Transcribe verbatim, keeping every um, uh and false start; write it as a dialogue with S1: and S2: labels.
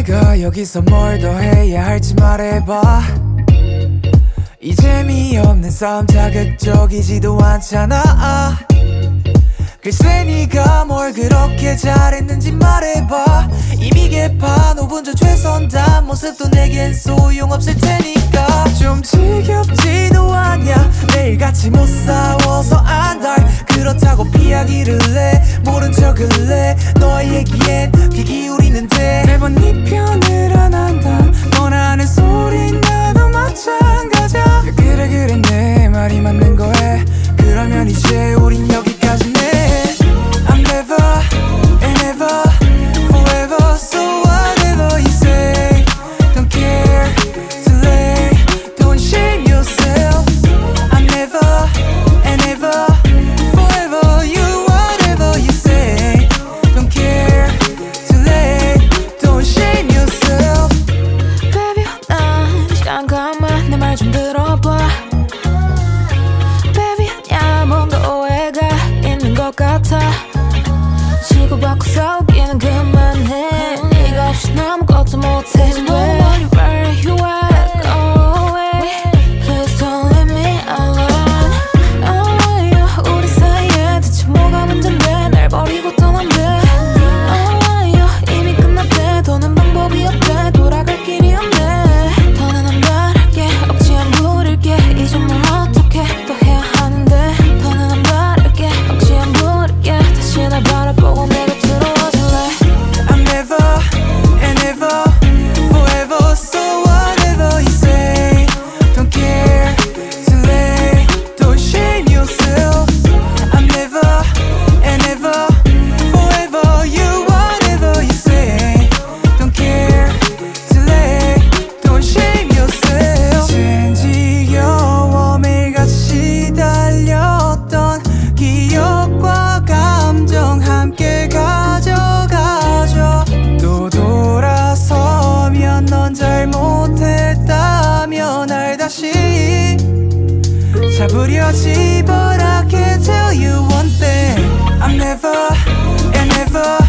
S1: 내가 여기서 뭘 더 해야 할지 말해봐. 이 재미없는 싸움 자극적이지도 않잖아. 글쎄 네가 뭘 그렇게 잘했는지 말해봐. 이미 개판 오 분 전 최선 다한 모습도 내겐 소용없을 테니까. 좀 지겹지도 않냐 매일같이 못 싸워서 안달. 그렇다고 피하기를 해 모른 척을 해. 너의 얘기엔 귀 기울이는데 매번 네 편을 안 한다. 너나 하는 소린 나도 마찬가지야. 그래 그래 내 말이 맞는 거해. 그러면 이제 우린 여기까지네. I'm never and never forever. So whatever you say, don't care, too late, don't shame yourself. I'm never and never forever. You whatever you say, don't care, too late, don't shame yourself.
S2: Baby 난 잠깐만 내 말 좀 들어봐. Baby 야 뭔가 오해가 있는 것 같아. 치고받고 싸우기는 그만해. 네가 없이 아무것도 못해. No worry where you at, go away. Please don't leave me alone. Oh yeah, 우리 사이에 대체 뭐가 문제인데 날 버리고 떠난대. Oh yeah, 이미 끝났대. 더는 방법이 없대. 돌아갈 길이 없네. 더는 안 바랄게 억지 안 부릴게. 이제 뭘 어떻게 또 해야 하는데. 더는 안 바랄게 억지 안 부릴게. 다시 날 바라보고 내가 들어와줄래.
S1: I'm never and never forever. So whatever you say, don't care, too late, don't shame yourself. I'm never and never forever. You whatever you say, don't care, too late, don't shame yourself. 이젠 지겨워 매일같이 달렸던 기억과 감정 함께 가져가죠. 또 돌아서면 넌 잘못했다며 날 다시 잡으려지. But I can tell you one thing, I'm never and never